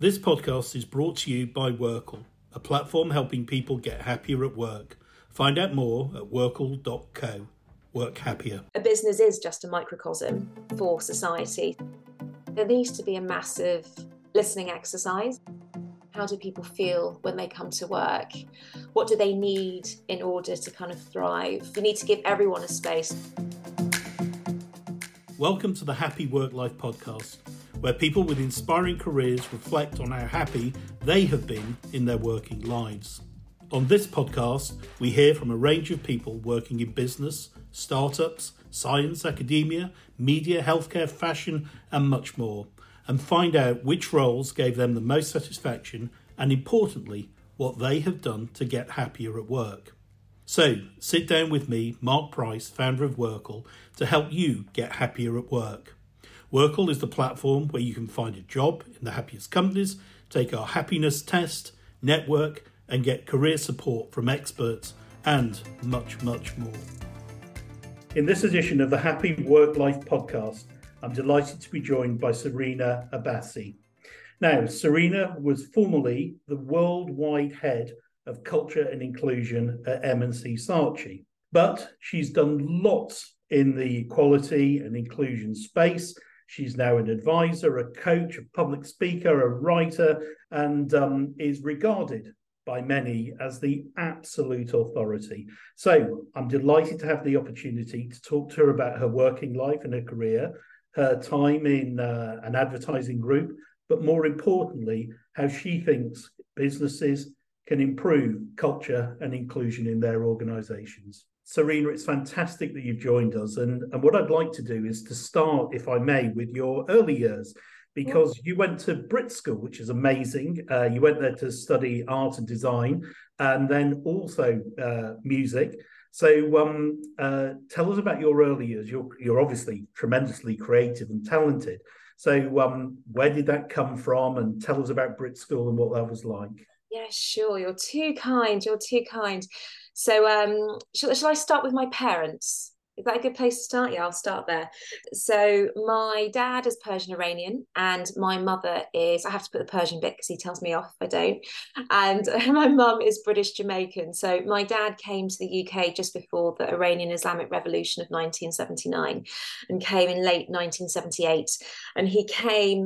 This podcast is brought to you by Workle, a platform helping people get happier at work. Find out more at workle.co. Work happier. A business is just a microcosm for society. There needs to be a massive listening exercise. How do people feel when they come to work? What do they need in order to kind of thrive? We need to give everyone a space. Welcome to the Happy Work Life podcast, where people with inspiring careers reflect on how happy they have been in their working lives. On this podcast, we hear from a range of people working in business, startups, science, academia, media, healthcare, fashion, and much more, and find out which roles gave them the most satisfaction and, importantly, what they have done to get happier at work. So, sit down with me, Mark Price, founder of Workle, to help you get happier at work. Workle is the platform where you can find a job in the happiest companies, take our happiness test, network, and get career support from experts, and much, much more. In this edition of the Happy Work Life podcast, I'm delighted to be joined by Serena Abbasi. Now, Serena was formerly the worldwide head of culture and inclusion at M&C Saatchi, but she's done lots in the equality and inclusion space. She's now an advisor, a coach, a public speaker, a writer, and is regarded by many as the absolute authority. So I'm delighted to have the opportunity to talk to her about her working life and her career, her time in an advertising group, but more importantly, how she thinks businesses can improve culture and inclusion in their organisations. Serena, it's fantastic that you've joined us. And what I'd like to do is to start, if I may, with your early years, because you went to Brit School, which is amazing. You went there to study art and design, and then also music. So tell us about your early years. You're obviously tremendously creative and talented. So where did that come from? And tell us about Brit School and what that was like. Yeah, sure. You're too kind. So shall I start with my parents? Is that a good place to start? Yeah, I'll start there. So my dad is Persian Iranian and my mother is, I have to put the Persian bit because he tells me off if I don't. And my mum is British Jamaican. So my dad came to the UK just before the Iranian Islamic Revolution of 1979 and came in late 1978. And he came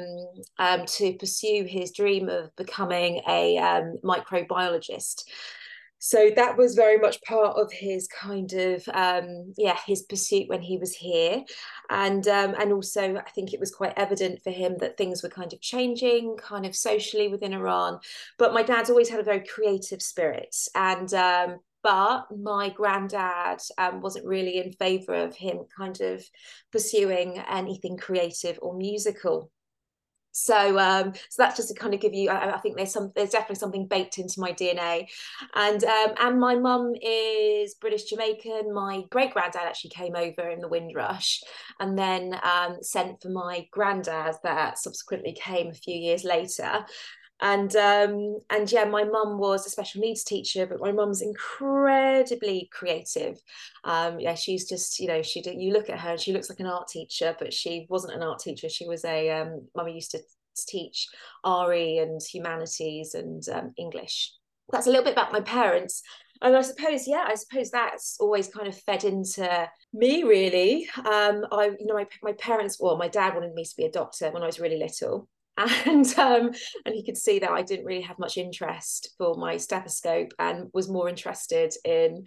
to pursue his dream of becoming a microbiologist. So that was very much part of his kind of, his pursuit when he was here. And also, I think it was quite evident for him that things were kind of changing, kind of socially within Iran. But my dad's always had a very creative spirit. And but my granddad wasn't really in favour of him kind of pursuing anything creative or musical. So that's just to kind of give you, I think there's definitely something baked into my DNA. And my mum is British Jamaican. My great granddad actually came over in the Windrush and then sent for my granddad that subsequently came a few years later. And yeah, my mum was a special needs teacher, but my mum's incredibly creative. She's just, you look at her and she looks like an art teacher, but she wasn't an art teacher. She was mummy used to teach RE and humanities and English. That's a little bit about my parents. And I suppose that's always kind of fed into me, really. My parents, my dad wanted me to be a doctor when I was really little. And he could see that I didn't really have much interest for my stethoscope and was more interested in,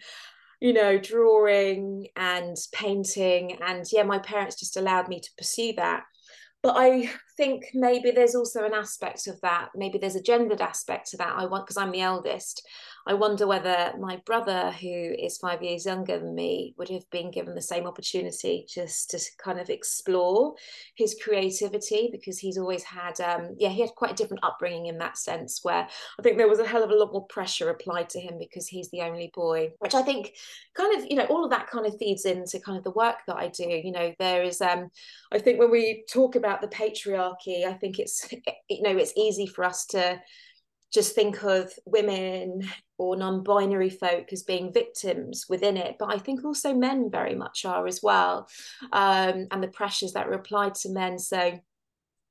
drawing and painting. And yeah, my parents just allowed me to pursue that. But I think maybe there's also an aspect of that. Maybe there's a gendered aspect to that. Because I'm the eldest. I wonder whether my brother, who is 5 years younger than me, would have been given the same opportunity just to kind of explore his creativity, because he's always had, he had quite a different upbringing in that sense, where I think there was a hell of a lot more pressure applied to him because he's the only boy, which I think kind of, all of that kind of feeds into kind of the work that I do. There is, I think when we talk about the patriarchy, I think it's easy for us to just think of women or non-binary folk as being victims within it, but I think also men very much are as well, and the pressures that are applied to men. So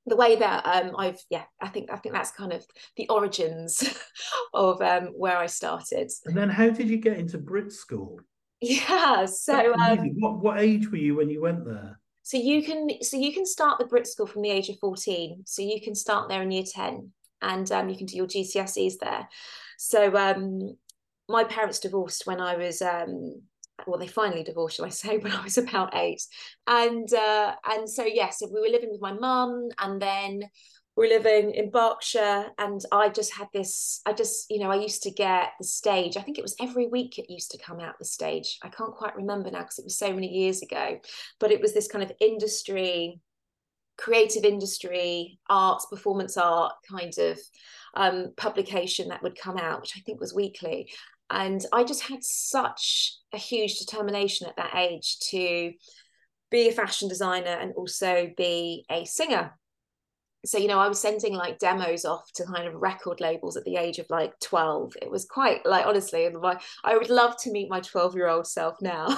the way that I think that's kind of the origins of where I started. And then how did you get into Brit School? Yeah, That's so amazing. What age were you when you went there? so you can start the Brit School from the age of 14. So you can start there in year 10, and you can do your GCSEs there. So my parents divorced when I was well, they finally divorced, shall I say, when I was about 8. And so yes, we were living with my mum, and then we were living in Berkshire, and I just had this, I used to get the stage. I think it was every week it used to come out the stage. I can't quite remember now because it was so many years ago, but it was this kind of industry, creative industry, arts, performance art kind of publication that would come out, which I think was weekly. And I just had such a huge determination at that age to be a fashion designer and also be a singer. So, I was sending like demos off to kind of record labels at the age of like 12. It was quite like, honestly, I would love to meet my 12-year-old self now.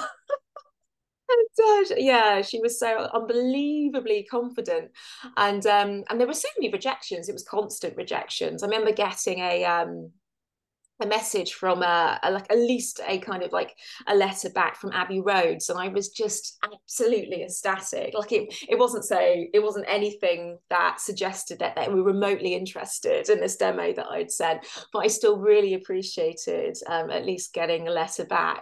Yeah, she was so unbelievably confident, and there were so many rejections. It was constant rejections. I remember getting a message from like at least a kind of like a letter back from Abbey Roads, and I was just absolutely ecstatic. Like it wasn't anything that suggested that they were remotely interested in this demo that I'd sent, but I still really appreciated at least getting a letter back.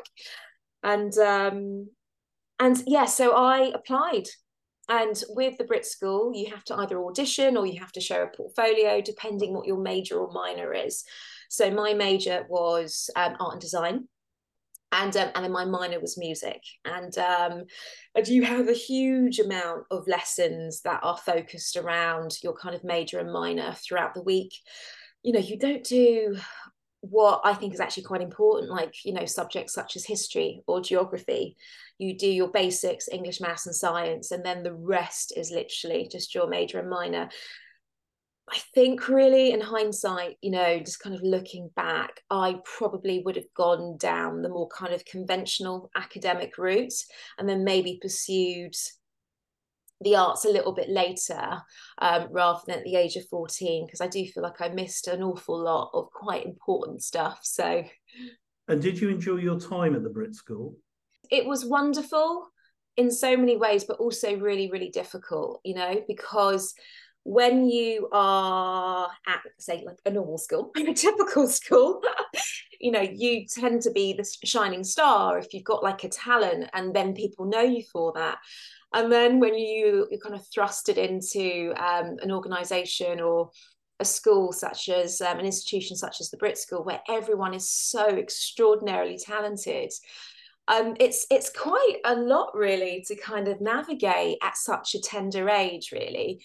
And yeah, so I applied. And with the Brit School, you have to either audition or you have to show a portfolio, depending what your major or minor is. So my major was art and design, and then my minor was music. And you have a huge amount of lessons that are focused around your kind of major and minor throughout the week. You don't do what I think is actually quite important, like, subjects such as history or geography. You do your basics, English, maths, and science, and then the rest is literally just your major and minor. I think really in hindsight, just kind of looking back, I probably would have gone down the more kind of conventional academic route and then maybe pursued the arts a little bit later, rather than at the age of 14, because I do feel like I missed an awful lot of quite important stuff. So, And did you enjoy your time at the Brit School? it was wonderful in so many ways, but also really, really difficult, because when you are at, say, like a normal school, a typical school, you tend to be the shining star if you've got like a talent, and then people know you for that. And then when you're kind of thrusted into an organization or a school such as an institution such as the Brit School, where everyone is so extraordinarily talented, it's quite a lot really to kind of navigate at such a tender age, really.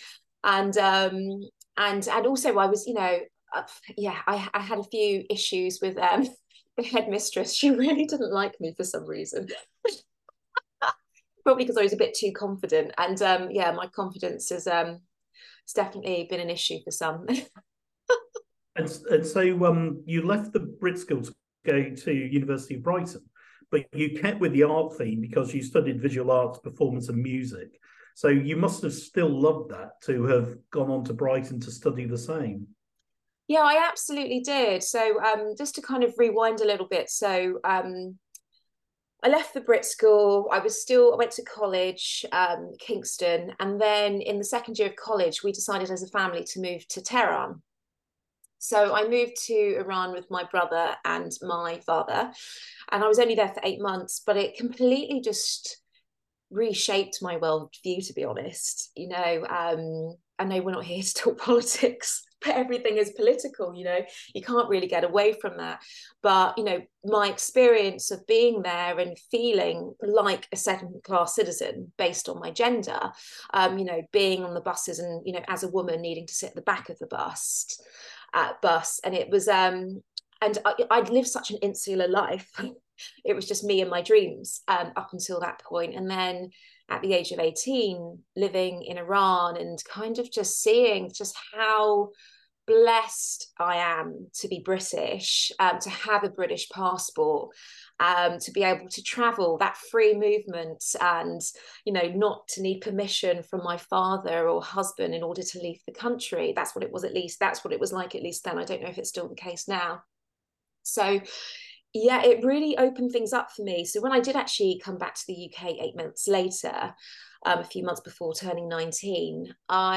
And also I was, I had a few issues with the headmistress. She really didn't like me for some reason. Probably because I was a bit too confident, and yeah, my confidence has it's definitely been an issue for some. And so you left the Brit School to go to University of Brighton, but you kept with the art theme because you studied visual arts, performance, and music. So you must have still loved that to have gone on to Brighton to study the same. Yeah, I absolutely did. So just to kind of rewind a little bit, so I left the Brit School. I went to college, Kingston, and then in the second year of college, we decided as a family to move to Tehran. So I moved to Iran with my brother and my father, and I was only there for 8 months, but it completely just reshaped my worldview, to be honest. I know we're not here to talk politics, but everything is political. You can't really get away from that. But my experience of being there and feeling like a second class citizen based on my gender, being on the buses and as a woman needing to sit at the back of the bus, and it was and I'd lived such an insular life. It was just me and my dreams up until that point. And then at the age of 18, living in Iran and kind of just seeing just how blessed I am to be British, to have a British passport, to be able to travel, that free movement, and, you know, not to need permission from my father or husband in order to leave the country. That's what it was, at least. That's what it was like, at least then. I don't know if it's still the case now. So, yeah, it really opened things up for me. So when I did actually come back to the UK 8 months later, a few months before turning 19,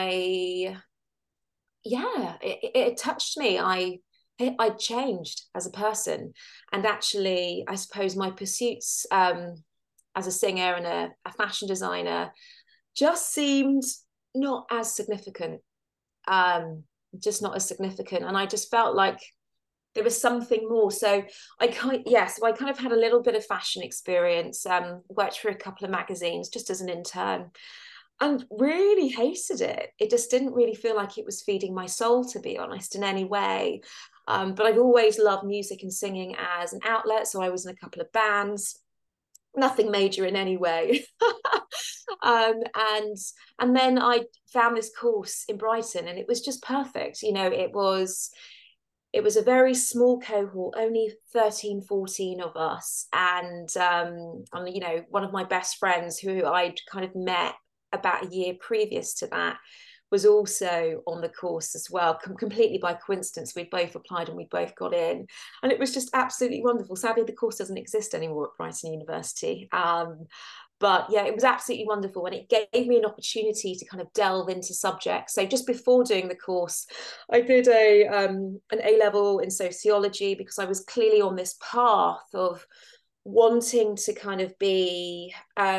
it touched me. I changed as a person, and actually, I suppose my pursuits as a singer and a fashion designer just seemed not as significant, just not as significant, and I just felt like there was something more. So I kind of had a little bit of fashion experience. Worked for a couple of magazines just as an intern, and really hated it. It just didn't really feel like it was feeding my soul, to be honest, in any way. But I've always loved music and singing as an outlet. So I was in a couple of bands, nothing major in any way. And then I found this course in Brighton, and it was just perfect. You know, it was a very small cohort, only 13, 14 of us. And you know, one of my best friends who I'd kind of met about a year previous to that was also on the course as well, completely by coincidence. We both applied and we both got in, and it was just absolutely wonderful. Sadly, the course doesn't exist anymore at Brighton University. But yeah, it was absolutely wonderful, and it gave me an opportunity to kind of delve into subjects. So just before doing the course, I did an A-level in sociology, because I was clearly on this path of wanting to kind of be,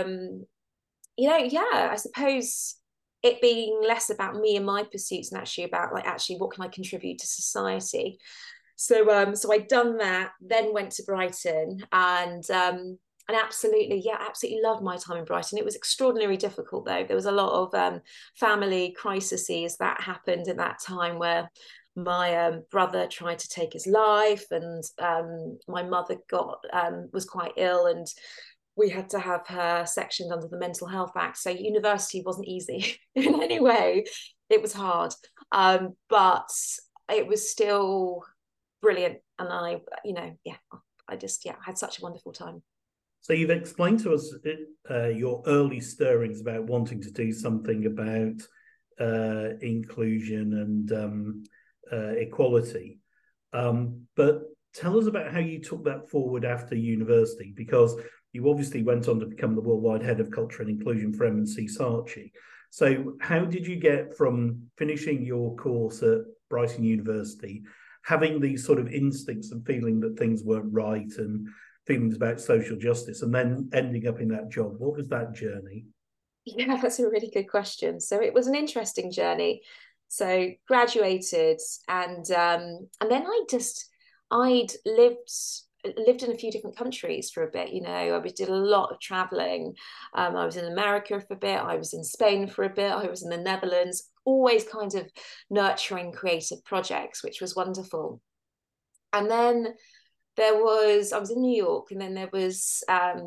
I suppose it being less about me and my pursuits, and actually about like, actually, what can I contribute to society? So I'd done that, then went to Brighton, and absolutely loved my time in Brighton. It was extraordinarily difficult, though. There was a lot of family crises that happened in that time, where my brother tried to take his life, and my mother was quite ill, and we had to have her sectioned under the Mental Health Act. So university wasn't easy in any way. It was hard, but it was still brilliant. And I had such a wonderful time. So you've explained to us your early stirrings about wanting to do something about inclusion and equality. But tell us about how you took that forward after university, because you obviously went on to become the worldwide head of culture and inclusion for M&C Saatchi. So how did you get from finishing your course at Brighton University, having these sort of instincts and feeling that things weren't right and feelings about social justice, and then ending up in that job? What was that journey? Yeah, that's a really good question. So it was an interesting journey. So graduated, and then I'd lived in a few different countries for a bit. You know, I did a lot of traveling. I was in America for a bit. I was in Spain for a bit. I was in the Netherlands. Always kind of nurturing creative projects, which was wonderful. And then I was in New York, and then there was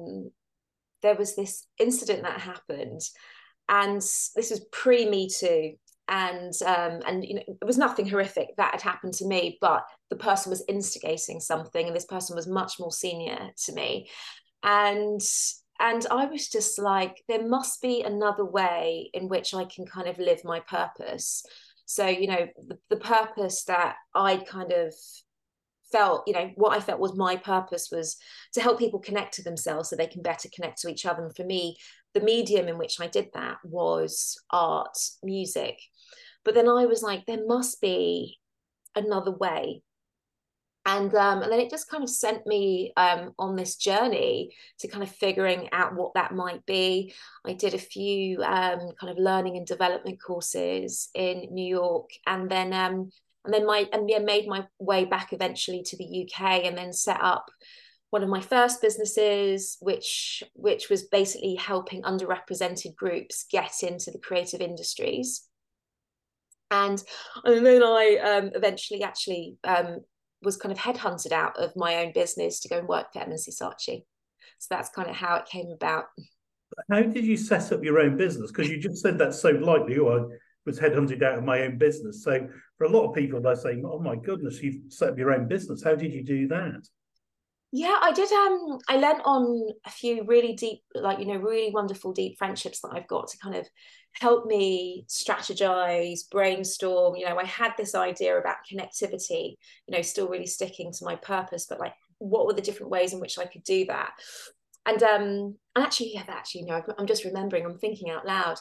this incident that happened, and this was pre-Me Too, and you know, it was nothing horrific that had happened to me, but the person was instigating something, and this person was much more senior to me, and I was just like, there must be another way in which I can kind of live my purpose. So, you know, the purpose that I kind of felt, you know, what I felt was my purpose was to help people connect to themselves so they can better connect to each other. And for me, the medium in which I did that was art, music. But then I was like, there must be another way. And then it just kind of sent me on this journey to kind of figuring out what that might be. I did a few kind of learning and development courses in New York, and then made my way back eventually to the UK, and then set up one of my first businesses, which was basically helping underrepresented groups get into the creative industries. And then I eventually actually was kind of headhunted out of my own business to go and work for M&C Saatchi. So that's kind of how it came about. How did you set up your own business? Because you just said that so lightly. Oh, I was headhunted out of my own business. So for a lot of people, they're saying, "Oh my goodness, you've set up your own business. How did you do that?" Yeah, I did. I lent on a few really deep, like, really wonderful deep friendships that I've got to kind of help me strategize, brainstorm. I had this idea about connectivity, still really sticking to my purpose, but like, what were the different ways in which I could do that? And actually, no, I'm just remembering, I'm thinking out loud.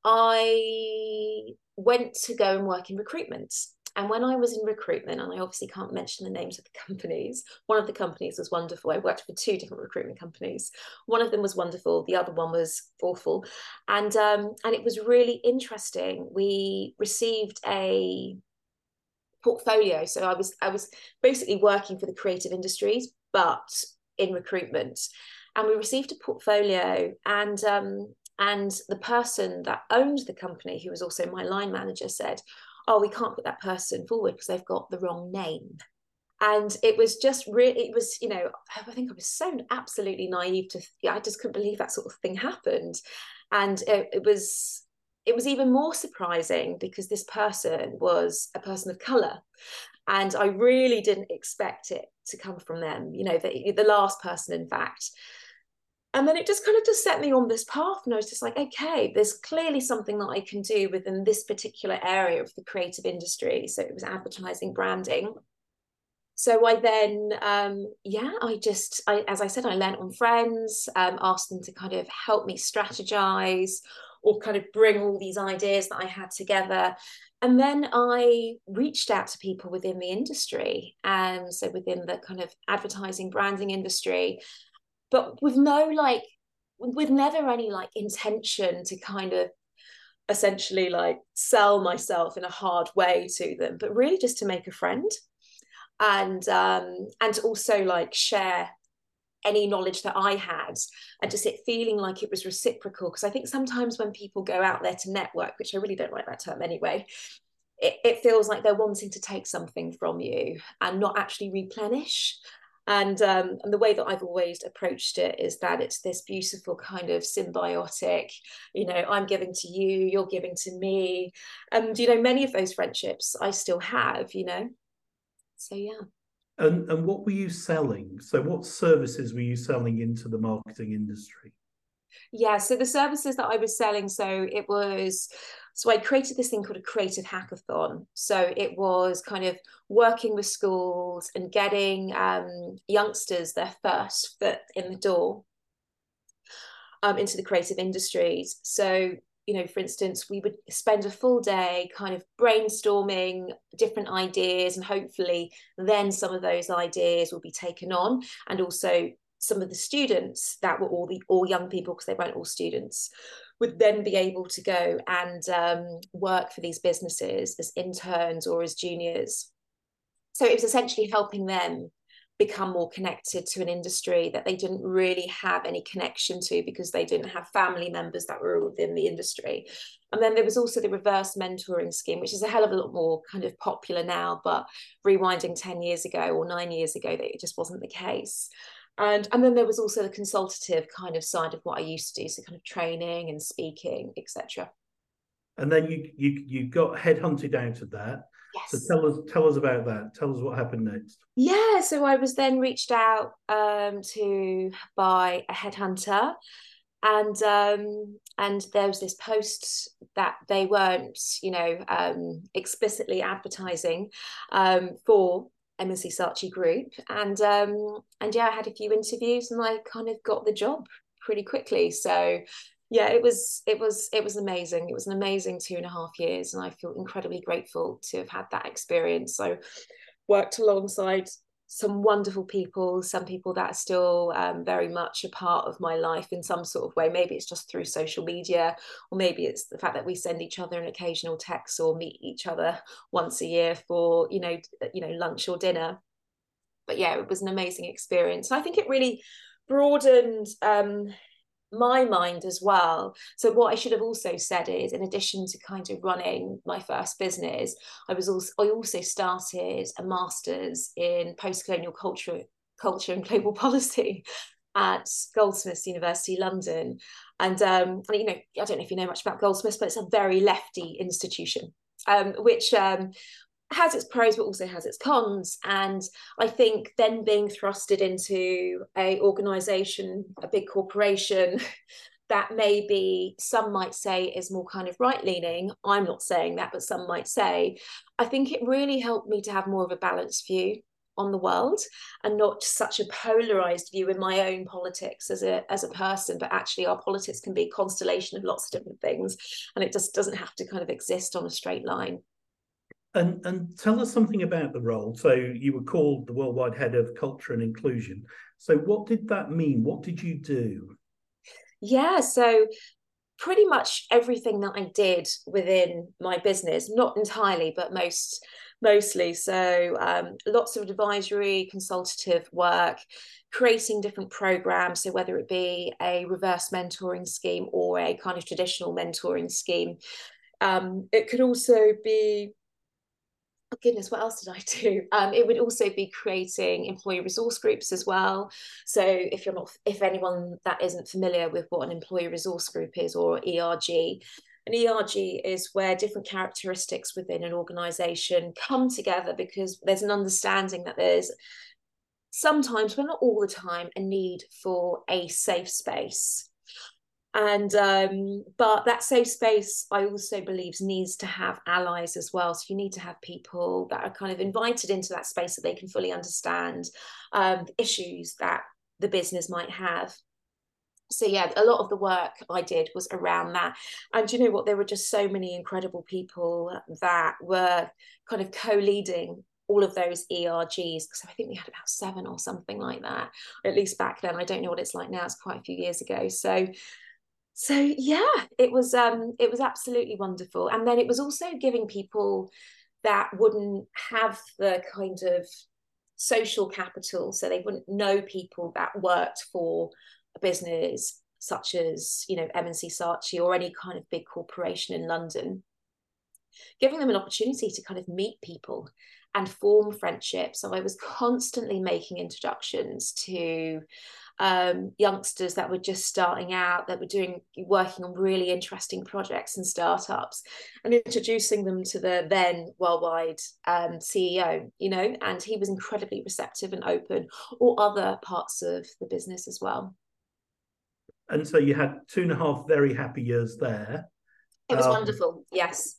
I went to go and work in recruitment. And when I was in recruitment, and I obviously can't mention the names of the companies, one of the companies was wonderful. I worked for two different recruitment companies. One of them was wonderful, the other one was awful. And it was really interesting. We received a portfolio. So I was basically working for the creative industries, but in recruitment. And we received a portfolio, and the person that owned the company, who was also my line manager, said, "Oh, we can't put that person forward because they've got the wrong name." And it was just really, it was, I think I was so absolutely naive I just couldn't believe that sort of thing happened. And it was even more surprising because this person was a person of color. And I really didn't expect it to come from them, the last person, in fact. And then it just kind of just set me on this path. And I was just like, okay, there's clearly something that I can do within this particular area of the creative industry. So it was advertising, branding. So I then, as I said, I lent on friends, asked them to kind of help me strategize or kind of bring all these ideas that I had together. And then I reached out to people within the industry, so within the kind of advertising, branding industry, but with never any like intention to kind of essentially like sell myself in a hard way to them, but really just to make a friend, and also like share any knowledge that I had, and just it feeling like it was reciprocal. Because I think sometimes when people go out there to network, which I really don't like that term anyway, it feels like they're wanting to take something from you and not actually replenish. And the way that I've always approached it is that it's this beautiful kind of symbiotic, I'm giving to you, you're giving to me. And, many of those friendships I still have. So, yeah. And what were you selling? So what services were you selling into the marketing industry? Yeah, so the services that I was selling, so I created this thing called a creative hackathon. So it was kind of working with schools and getting youngsters their first foot in the door into the creative industries. So, for instance, we would spend a full day kind of brainstorming different ideas, and hopefully then some of those ideas will be taken on. And also some of the students that were all young people, because they weren't all students, would then be able to go and work for these businesses as interns or as juniors. So it was essentially helping them become more connected to an industry that they didn't really have any connection to because they didn't have family members that were within the industry. And then there was also the reverse mentoring scheme, which is a hell of a lot more kind of popular now, but rewinding 10 years ago or 9 years ago, that it just wasn't the case. And then there was also the consultative kind of side of what I used to do, so kind of training and speaking, etc. And then you got headhunted out of that. Yes. So tell us about that. Tell us what happened next. Yeah, so I was then reached out to by a headhunter, and there was this post that they weren't, explicitly advertising for M&C Saatchi Group, and yeah, I had a few interviews and I kind of got the job pretty quickly. So yeah, it was amazing. It was an amazing 2.5 years, and I feel incredibly grateful to have had that experience. So worked alongside some wonderful people, some people that are still very much a part of my life in some sort of way. Maybe it's just through social media, or maybe it's the fact that we send each other an occasional text or meet each other once a year for lunch or dinner. But yeah, it was an amazing experience. And I think it really broadened my mind as well. So what I should have also said is, in addition to kind of running my first business, I also started a master's in post-colonial culture and global policy at Goldsmiths University London. And I don't know if you know much about Goldsmiths, but it's a very lefty institution, which has its pros but also has its cons. And I think then being thrusted into a organization, a big corporation that maybe some might say is more kind of right leaning, I'm not saying that, but some might say, I think it really helped me to have more of a balanced view on the world, and not such a polarized view in my own politics as a person, but actually our politics can be a constellation of lots of different things, and it just doesn't have to kind of exist on a straight line. And tell us something about the role. So you were called the worldwide head of culture and inclusion. So what did that mean? What did you do? Yeah, so pretty much everything that I did within my business, not entirely, but mostly. So lots of advisory, consultative work, creating different programs. So whether it be a reverse mentoring scheme or a kind of traditional mentoring scheme, it could also be, oh goodness, what else did I do? It would also be creating employee resource groups as well. So if anyone that isn't familiar with what an employee resource group is, or ERG, an ERG is where different characteristics within an organization come together because there's an understanding that there's sometimes, but not all the time, a need for a safe space. And but that safe space, I also believe, needs to have allies as well. So you need to have people that are kind of invited into that space so they can fully understand the issues that the business might have. So yeah, a lot of the work I did was around that. And you know what, there were just so many incredible people that were kind of co-leading all of those ERGs, because I think we had about 7 or something like that, at least back then. I don't know what it's like now, it's quite a few years ago. So yeah, it was absolutely wonderful. And then it was also giving people that wouldn't have the kind of social capital, so they wouldn't know people that worked for a business such as, you know, M&C Saatchi or any kind of big corporation in London, giving them an opportunity to kind of meet people and form friendships. So I was constantly making introductions to youngsters that were just starting out, that were working on really interesting projects and startups, and introducing them to the then worldwide CEO, you know, and he was incredibly receptive and open, or other parts of the business as well. And so you had 2.5 very happy years there. It was wonderful, yes.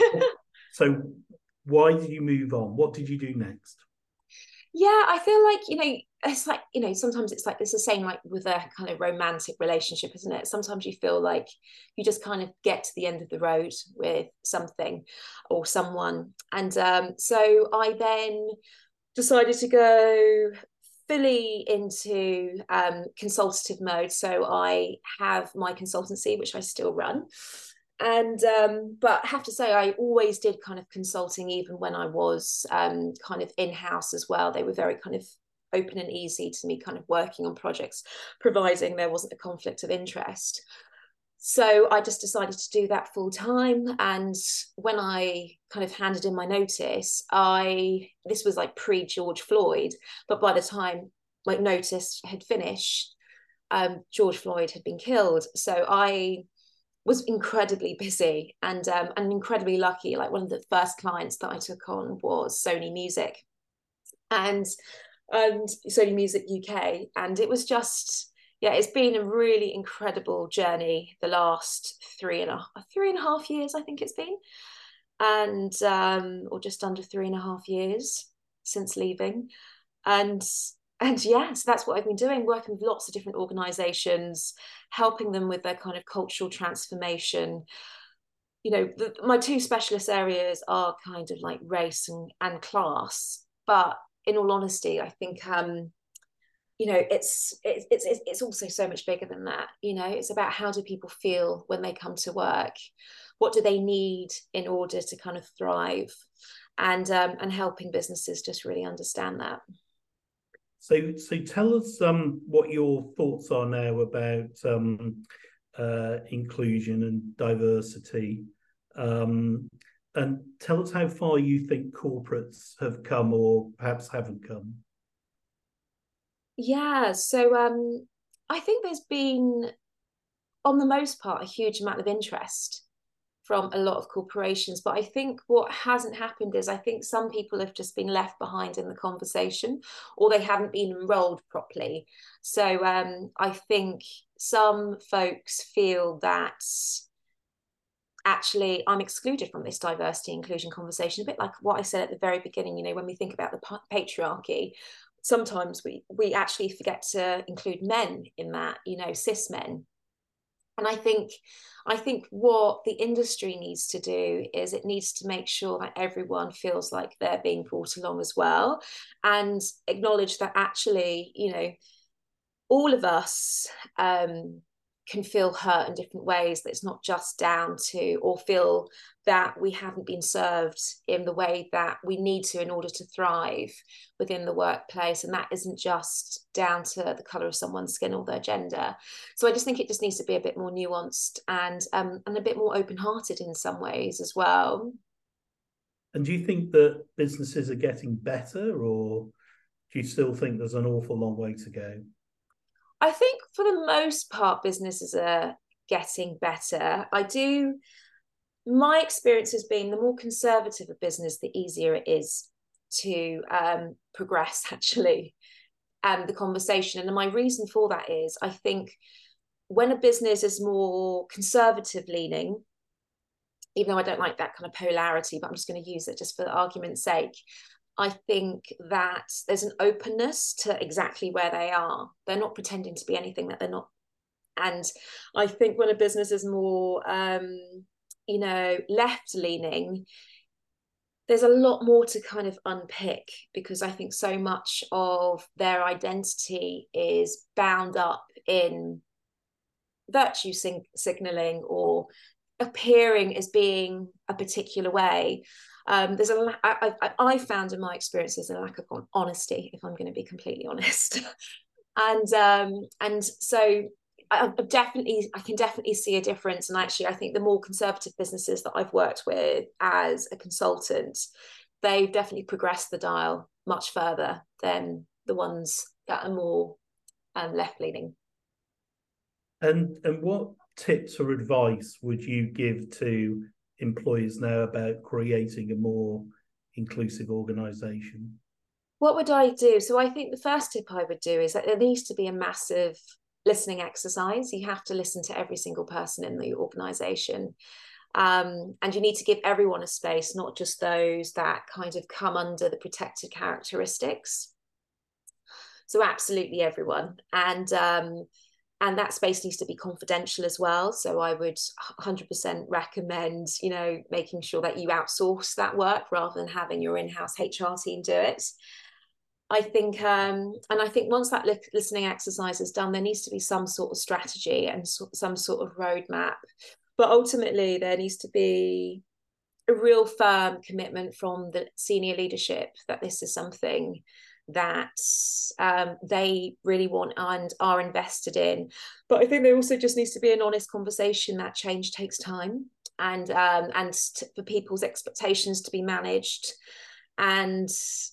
So why did you move on? What did you do next? Yeah, I feel like, you know, it's like, you know, sometimes it's like, it's the same like with a kind of romantic relationship, isn't it? Sometimes you feel like you just kind of get to the end of the road with something or someone. And so I then decided to go fully into consultative mode. So I have my consultancy, which I still run. And but I have to say, I always did kind of consulting even when I was kind of in-house as well. They were very kind of open and easy to me kind of working on projects, providing there wasn't a conflict of interest. So I just decided to do that full time. And when I kind of handed in my notice, this was like pre-George Floyd, but by the time my notice had finished, George Floyd had been killed. So I was incredibly busy and incredibly lucky. Like, one of the first clients that I took on was Sony Music and Sony Music UK. And it was just, yeah, it's been a really incredible journey the last 3.5 years, I think it's been. And or just under 3.5 years since leaving. And yeah, so that's what I've been doing, working with lots of different organizations, helping them with their kind of cultural transformation. You know, my two specialist areas are kind of like race and class, but in all honesty, I think you know, it's also so much bigger than that. You know, it's about, how do people feel when they come to work, what do they need in order to kind of thrive, and helping businesses just really understand that. So tell us what your thoughts are now about inclusion and diversity, and tell us how far you think corporates have come or perhaps haven't come. Yeah, so I think there's been, on the most part, a huge amount of interest from a lot of corporations. But I think what hasn't happened is I think some people have just been left behind in the conversation, or they haven't been enrolled properly. So I think some folks feel that actually I'm excluded from this diversity inclusion conversation, a bit like what I said at the very beginning. When we think about the patriarchy, sometimes we actually forget to include men in that, cis men. And I think what the industry needs to do is it needs to make sure that everyone feels like they're being brought along as well, and acknowledge that actually, all of us can feel hurt in different ways, that it's not just down to, or feel that we haven't been served in the way that we need to in order to thrive within the workplace. And that isn't just down to the colour of someone's skin or their gender. So I just think it just needs to be a bit more nuanced and a bit more open-hearted in some ways as well. And do you think that businesses are getting better, or do you still think there's an awful long way to go? I think for the most part, businesses are getting better. My experience has been the more conservative a business, the easier it is to progress, actually, the conversation. And my reason for that is I think when a business is more conservative leaning, even though I don't like that kind of polarity, but I'm just going to use it just for argument's sake, I think that there's an openness to exactly where they are. They're not pretending to be anything that they're not. And I think when a business is more, left leaning, there's a lot more to kind of unpick, because I think so much of their identity is bound up in virtue signaling or appearing as being a particular way. I found in my experience there's a lack of honesty, if I'm going to be completely honest. and so I can definitely see a difference. And actually, I think the more conservative businesses that I've worked with as a consultant, they've definitely progressed the dial much further than the ones that are more left-leaning. And what tips or advice would you give to employers now about creating a more inclusive organisation? What would I do? So I think the first tip I would do is that there needs to be a massive listening exercise. You have to listen to every single person in the organisation. And you need to give everyone a space, not just those that kind of come under the protected characteristics. So absolutely everyone. And that space needs to be confidential as well. So I would 100% recommend, making sure that you outsource that work rather than having your in-house HR team do it. I think, and I think once that listening exercise is done, there needs to be some sort of strategy and some sort of roadmap. But ultimately, there needs to be a real firm commitment from the senior leadership that this is something that they really want and are invested in. But I think there also just needs to be an honest conversation that change takes time, and for people's expectations to be managed, and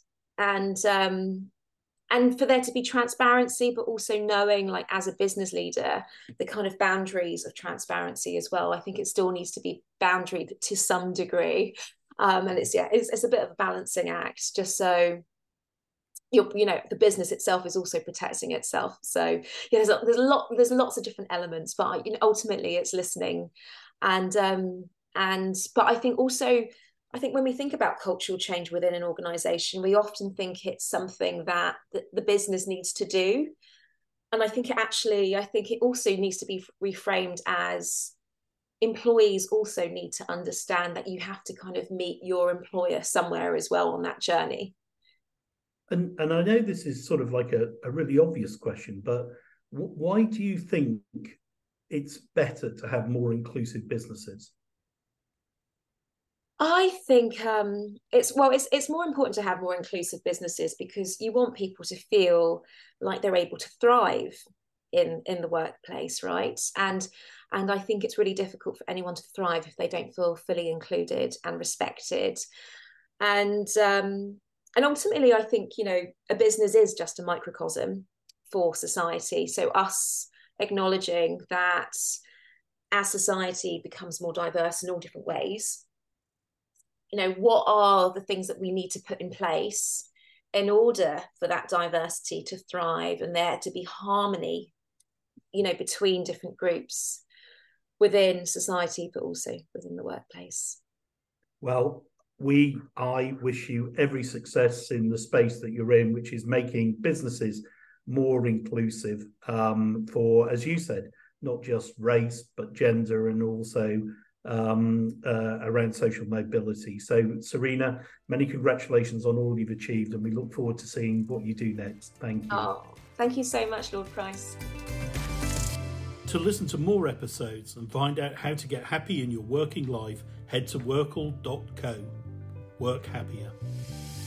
for there to be transparency, but also knowing, like, as a business leader, the kind of boundaries of transparency as well. I think it still needs to be boundaried to some degree, and it's a bit of a balancing act, just so the business itself is also protecting itself. So there's lots of different elements, but ultimately it's listening, but I think also, when we think about cultural change within an organization, we often think it's something that the business needs to do. And I think it also needs to be reframed as employees also need to understand that you have to kind of meet your employer somewhere as well on that journey. And I know this is sort of like a really obvious question, but why do you think it's better to have more inclusive businesses? I think it's more important to have more inclusive businesses because you want people to feel like they're able to thrive in the workplace, right? And I think it's really difficult for anyone to thrive if they don't feel fully included and respected. And ultimately, I think, a business is just a microcosm for society. So us acknowledging that as society becomes more diverse in all different ways, what are the things that we need to put in place in order for that diversity to thrive and there to be harmony, between different groups within society, but also within the workplace. Well, I wish you every success in the space that you're in, which is making businesses more inclusive for, as you said, not just race, but gender, and also around social mobility. So, Serena, many congratulations on all you've achieved, and we look forward to seeing what you do next. Thank you. Oh, thank you so much, Lord Price. To listen to more episodes and find out how to get happy in your working life, head to workle.co. Work happier.